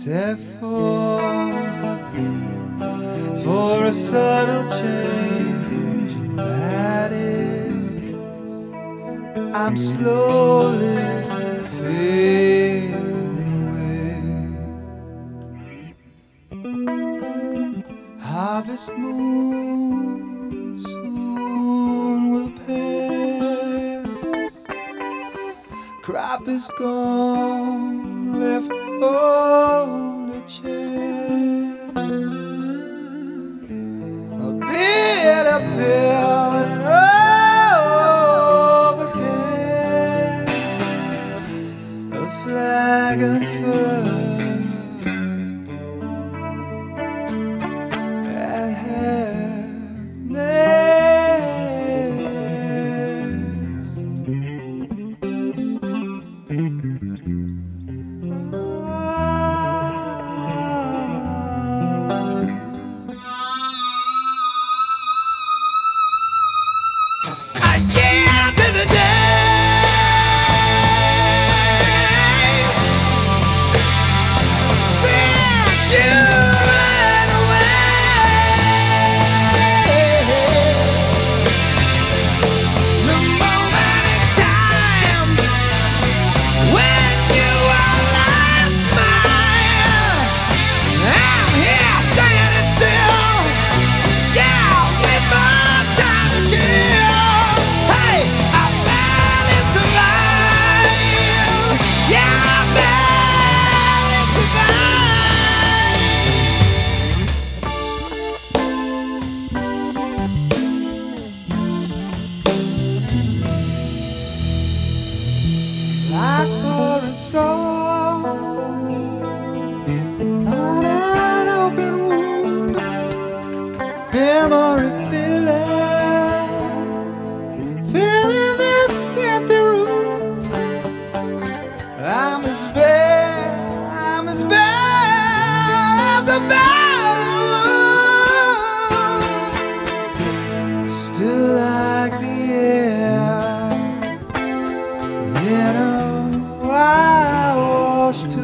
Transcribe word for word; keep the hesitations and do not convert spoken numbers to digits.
except for for a subtle change, and that is I'm slowly fading away. Harvest moon soon will pass. Crop is gone, left on the chair. A bitter pill and an overcast, a flag of fur at half-mast. Yeah, to the day since you ran away, the moment in time when you were last mine. I'm here standing still, yeah, with my time to kill. Hey, I barely survive. Yeah, I barely survive. Like pouring salt on an open wound, memory filling, filling this empty room. I'm as bad, I'm as bad as a bad wound. Still like the air, you know I was too.